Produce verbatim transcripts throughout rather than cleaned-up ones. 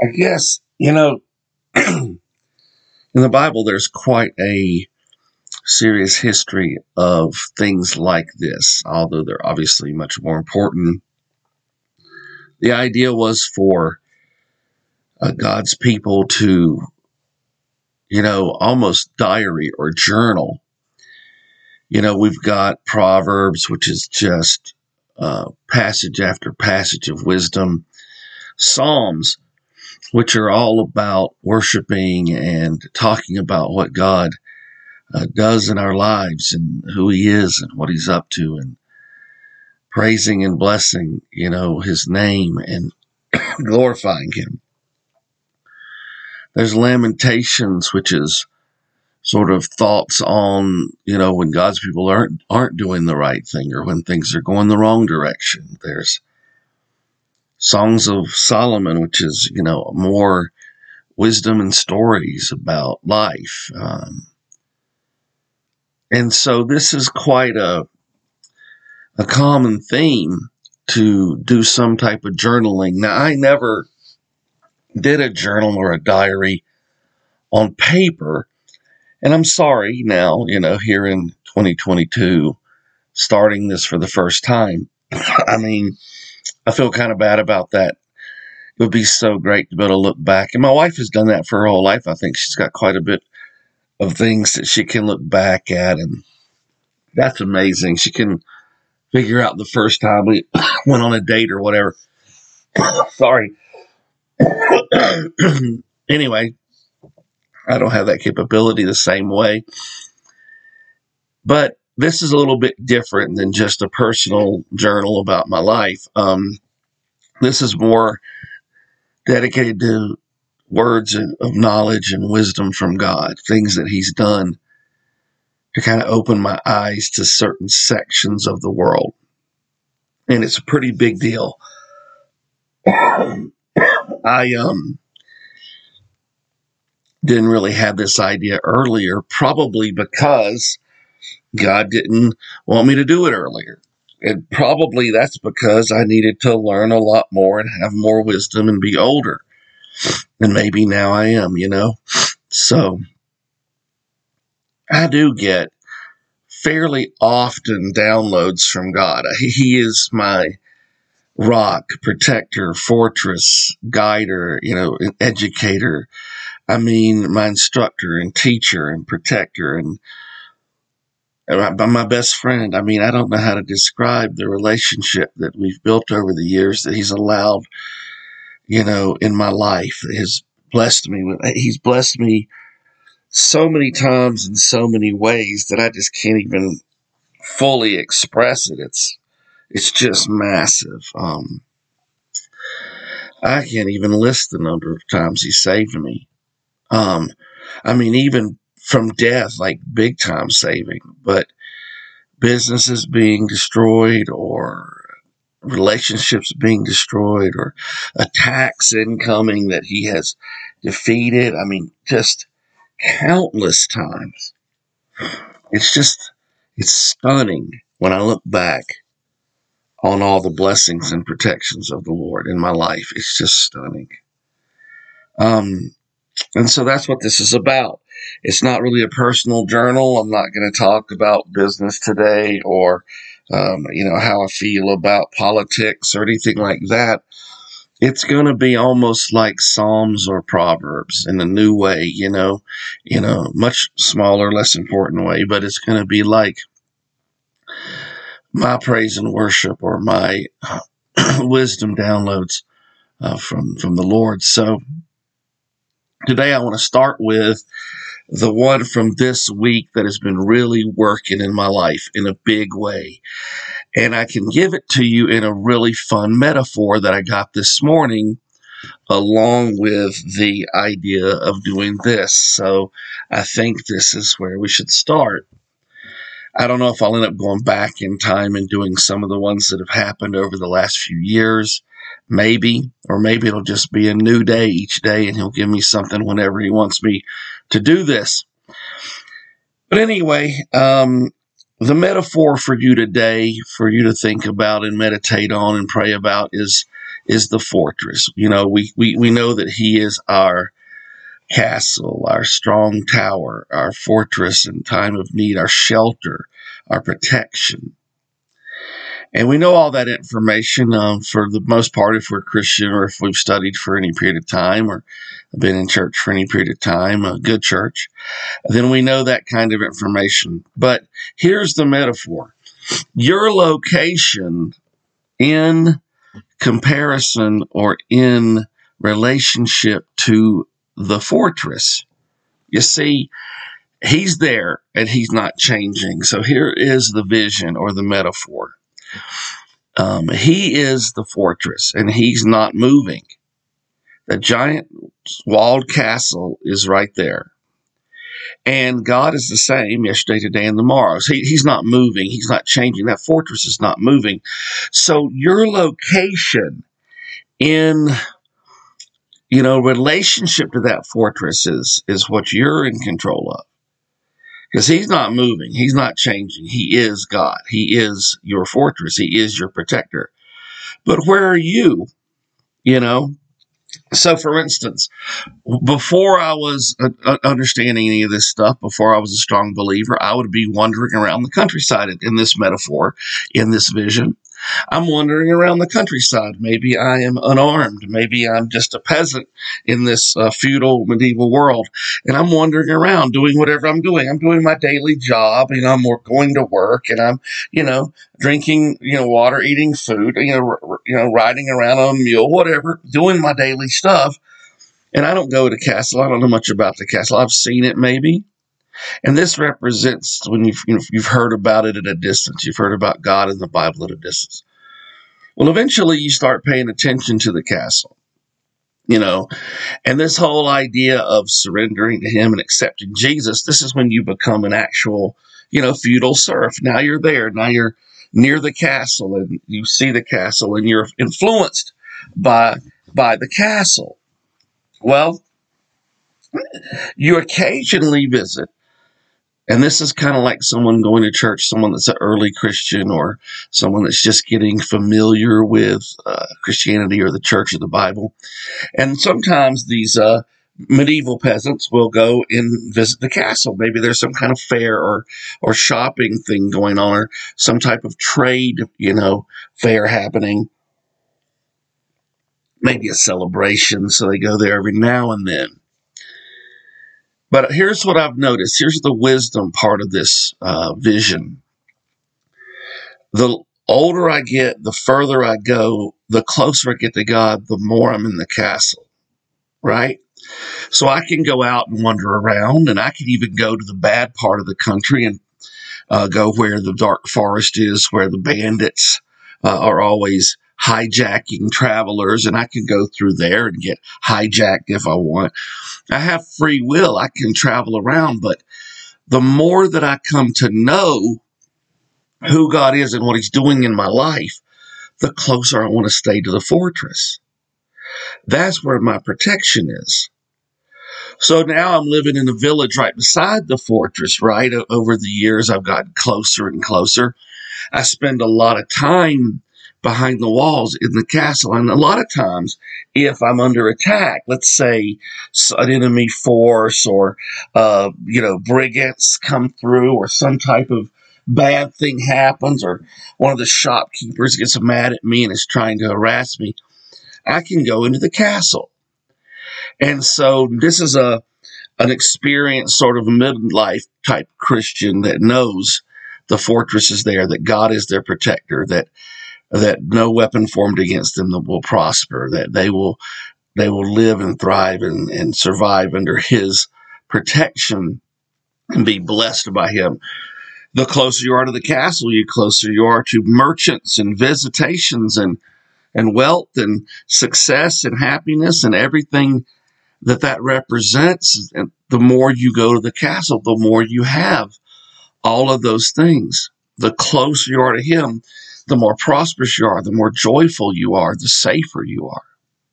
I guess, you know, in the Bible, there's quite a serious history of things like this, although they're obviously much more important. The idea was for uh, God's people to, you know, almost diary or journal. You know, we've got Proverbs, which is just uh, passage after passage of wisdom. Psalms, which are all about worshiping and talking about what God uh, does in our lives and who he is and what he's up to, and praising and blessing, you know, his name and glorifying him. There's Lamentations, which is sort of thoughts on, you know, when God's people aren't aren't doing the right thing or when things are going the wrong direction. There's Songs of Solomon, which is, you know, more wisdom and stories about life. Um, and so this is quite a a common theme to do some type of journaling. Now, I never did a journal or a diary on paper, and I'm sorry now, you know, here in twenty twenty-two, starting this for the first time. I mean, I feel kind of bad about that. It would be so great to be able to look back. And my wife has done that for her whole life. I think she's got quite a bit of things that she can look back at, and that's amazing. She can figure out the first time we went on a date or whatever. Sorry. Anyway, I don't have that capability the same way. But this is a little bit different than just a personal journal about my life. Um, this is more dedicated to words of knowledge and wisdom from God, things that he's done to kind of open my eyes to certain sections of the world. And it's a pretty big deal. I um didn't really have this idea earlier, probably because God didn't want me to do it earlier. And probably that's because I needed to learn a lot more and have more wisdom and be older. And maybe now I am, you know. So I do get fairly often downloads from God. He is my rock, protector, fortress, guider, you know, educator. I mean, my instructor and teacher and protector and my best friend. I mean, I don't know how to describe the relationship that we've built over the years that he's allowed, you know, in my life. Has blessed me with. He's blessed me so many times in so many ways that I just can't even fully express it. It's it's just massive. Um, I can't even list the number of times he saved me. Um, I mean, even from death, like big time saving, but businesses being destroyed or relationships being destroyed or attacks incoming that he has defeated. I mean, just countless times. It's just, it's stunning when I look back on all the blessings and protections of the Lord in my life. It's just stunning. Um, and so that's what this is about. It's not really a personal journal. I'm not going to talk about business today or, um, you know, how I feel about politics or anything like that. It's going to be almost like Psalms or Proverbs in a new way, you know, in a much smaller, less important way, but it's going to be like my praise and worship or my uh, wisdom downloads uh, from, from the Lord. So today I want to start with the one from this week that has been really working in my life in a big way. And I can give it to you in a really fun metaphor that I got this morning, along with the idea of doing this. So I think this is where we should start. I don't know if I'll end up going back in time and doing some of the ones that have happened over the last few years. Maybe, or maybe it'll just be a new day each day and he'll give me something whenever he wants me to do this. But anyway, um, the metaphor for you today, for you to think about and meditate on and pray about is, is the fortress. You know, we, we, we know that he is our castle, our strong tower, our fortress in time of need, our shelter, our protection. And we know all that information um, for the most part if we're Christian or if we've studied for any period of time or been in church for any period of time, a good church. Then we know that kind of information. But here's the metaphor. Your location in comparison or in relationship to the fortress. You see, he's there and he's not changing. So here is the vision or the metaphor. Um, he is the fortress and he's not moving. The giant walled castle is right there. And God is the same yesterday, today, and tomorrow. So he, he's not moving. He's not changing. That fortress is not moving. So your location in, you know, relationship to that fortress is, is what you're in control of. Because he's not moving. He's not changing. He is God. He is your fortress. He is your protector. But where are you? You know? So, for instance, before I was uh, understanding any of this stuff, before I was a strong believer, I would be wandering around the countryside in this metaphor, in this vision. I'm wandering around the countryside. Maybe I am unarmed. Maybe I'm just a peasant in this uh, feudal medieval world. And I'm wandering around doing whatever I'm doing. I'm doing my daily job. You know, I'm going to work and I'm, you know, drinking, you know, water, eating food, you know, r- you know, riding around on a mule, whatever, doing my daily stuff. And I don't go to castle. I don't know much about the castle. I've seen it maybe. And this represents when you've, you know, you've heard about it at a distance. You've heard about God in the Bible at a distance. Well, eventually you start paying attention to the castle, you know, and this whole idea of surrendering to him and accepting Jesus, this is when you become an actual, you know, feudal serf. Now you're there. Now you're near the castle and you see the castle and you're influenced by, by the castle. Well, you occasionally visit. And this is kind of like someone going to church, someone that's an early Christian or someone that's just getting familiar with uh, Christianity or the church of the Bible. And sometimes these uh, medieval peasants will go and visit the castle. Maybe there's some kind of fair or or shopping thing going on or some type of trade, you know, fair happening. Maybe a celebration, so they go there every now and then. But here's what I've noticed. Here's the wisdom part of this uh, vision. The older I get, the further I go, the closer I get to God, the more I'm in the castle, right? So I can go out and wander around, and I can even go to the bad part of the country and uh, go where the dark forest is, where the bandits uh, are always hijacking travelers, and I can go through there and get hijacked if I want. I have free will. I can travel around, but the more that I come to know who God is and what he's doing in my life, the closer I want to stay to the fortress. That's where my protection is. So now I'm living in a village right beside the fortress, right? Over the years, I've gotten closer and closer. I spend a lot of time behind the walls in the castle. And a lot of times, if I'm under attack, let's say an enemy force or, uh, you know, brigands come through or some type of bad thing happens or one of the shopkeepers gets mad at me and is trying to harass me, I can go into the castle. And so this is a an experienced sort of midlife type Christian that knows the fortress is there, that God is their protector, that that no weapon formed against them will prosper, that they will they will live and thrive and, and survive under his protection and be blessed by him. The closer you are to the castle, the closer you are to merchants and visitations and, and wealth and success and happiness and everything that that represents. And the more you go to the castle, the more you have all of those things. The closer you are to him, the more prosperous you are, the more joyful you are, the safer you are.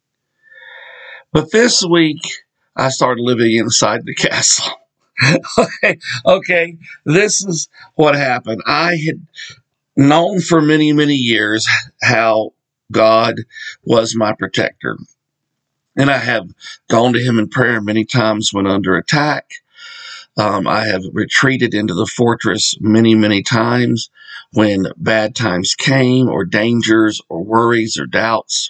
But this week, I started living inside the castle. okay, okay, this is what happened. I had known for many, many years how God was my protector. And I have gone to him in prayer many times when under attack. Um, I have retreated into the fortress many, many times when bad times came, or dangers, or worries, or doubts.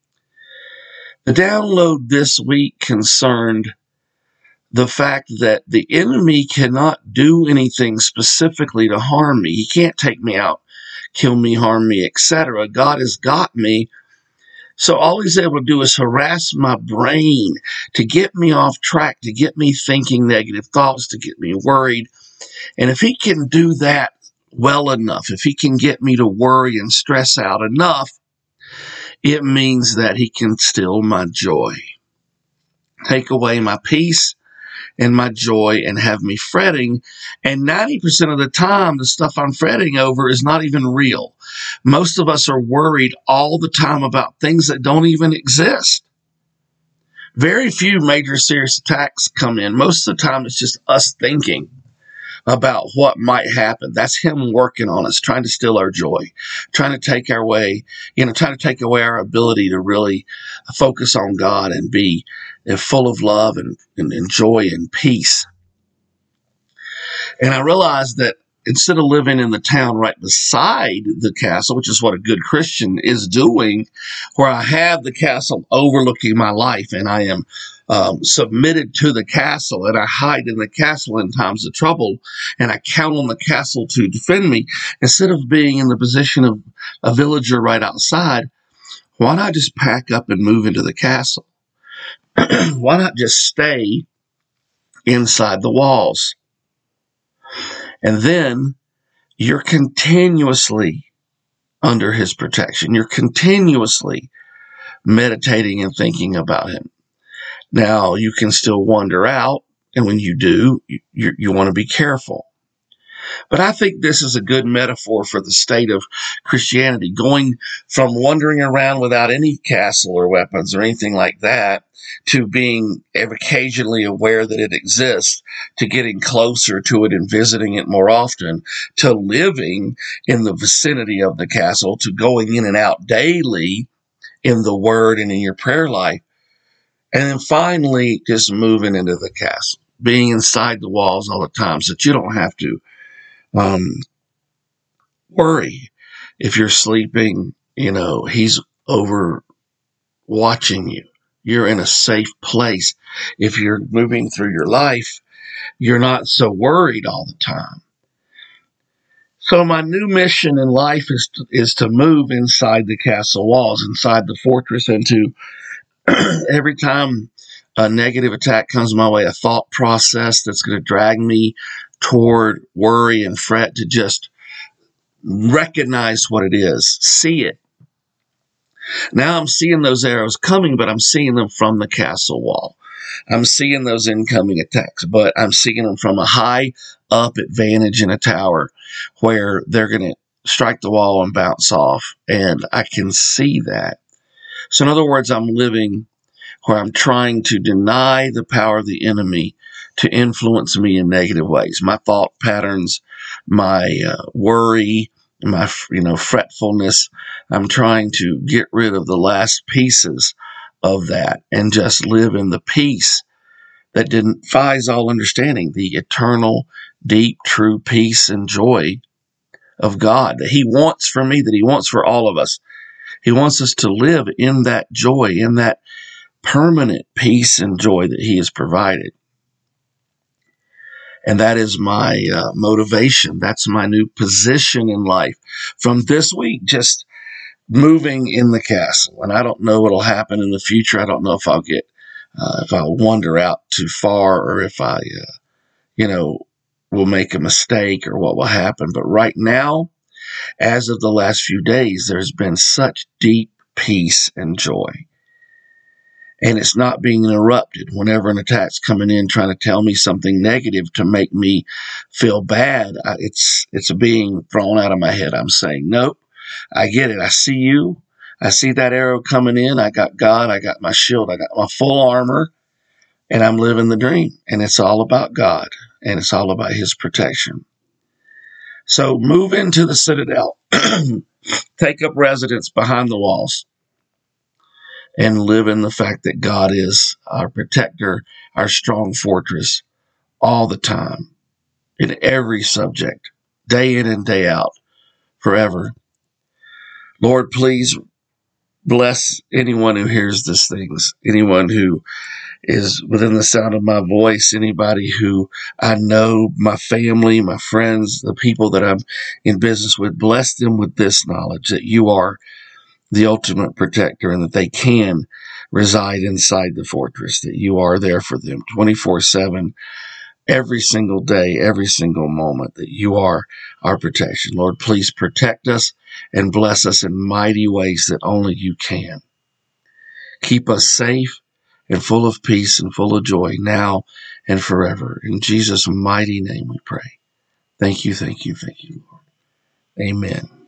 The download this week concerned the fact that the enemy cannot do anything specifically to harm me. He can't take me out, kill me, harm me, et cetera. God has got me. So all he's able to do is harass my brain to get me off track, to get me thinking negative thoughts, to get me worried. And if he can do that well enough, if he can get me to worry and stress out enough, it means that he can steal my joy, take away my peace and my joy, and have me fretting. And ninety percent of the time, the stuff I'm fretting over is not even real. Most of us are worried all the time about things that don't even exist. Very few major serious attacks come in. Most of the time, it's just us thinking about what might happen. That's him working on us, trying to steal our joy, trying to take our way, you know, trying to take away our ability to really focus on God and be full of love and, and, and joy and peace. And I realized that instead of living in the town right beside the castle, which is what a good Christian is doing, where I have the castle overlooking my life and I am um, submitted to the castle and I hide in the castle in times of trouble and I count on the castle to defend me, instead of being in the position of a villager right outside, why not just pack up and move into the castle? Why not just stay inside the walls? And then you're continuously under his protection. You're continuously meditating and thinking about him. Now, you can still wander out, and when you do, you, you want to be careful. But I think this is a good metaphor for the state of Christianity, going from wandering around without any castle or weapons or anything like that, to being occasionally aware that it exists, to getting closer to it and visiting it more often, to living in the vicinity of the castle, to going in and out daily in the Word and in your prayer life, and then finally just moving into the castle, being inside the walls all the time so that you don't have to um, worry. If you're sleeping, you know, he's over watching you. You're in a safe place. If you're moving through your life, you're not so worried all the time. So my new mission in life is to, is to move inside the castle walls, inside the fortress, and to every time a negative attack comes my way, a thought process that's going to drag me toward worry and fret, to just recognize what it is, see it. Now I'm seeing those arrows coming, but I'm seeing them from the castle wall. I'm seeing those incoming attacks, but I'm seeing them from a high up advantage in a tower where they're going to strike the wall and bounce off. And I can see that. So in other words, I'm living where I'm trying to deny the power of the enemy to influence me in negative ways. My thought patterns, my uh, worry, my, you know, fretfulness. I'm trying to get rid of the last pieces of that and just live in the peace that defies all understanding, the eternal, deep, true peace and joy of God that he wants for me, that he wants for all of us. He wants us to live in that joy, in that permanent peace and joy that he has provided. And that is my uh, motivation. That's my new position in life from this week, just moving in the castle. And I don't know what'll happen in the future. I don't know if I'll get, uh, if I'll wander out too far, or if I, uh, you know, will make a mistake, or what will happen. But right now, as of the last few days, there's been such deep peace and joy. And it's not being interrupted whenever an attack's coming in trying to tell me something negative to make me feel bad. I, it's it's being thrown out of my head. I'm saying, nope, I get it. I see you. I see that arrow coming in. I got God. I got my shield. I got my full armor. And I'm living the dream. And it's all about God. And it's all about his protection. So move into the citadel. take up residence behind the walls and live in the fact that God is our protector, our strong fortress all the time, in every subject, day in and day out, forever. Lord, please bless anyone who hears these things, anyone who is within the sound of my voice, anybody who I know, my family, my friends, the people that I'm in business with. Bless them with this knowledge that you are the ultimate protector and that they can reside inside the fortress, that you are there for them twenty-four seven, every single day, every single moment, that you are our protection. Lord, please protect us and bless us in mighty ways that only you can. Keep us safe and full of peace and full of joy now and forever. In Jesus' mighty name we pray. Thank you, thank you, thank you, Lord. Amen.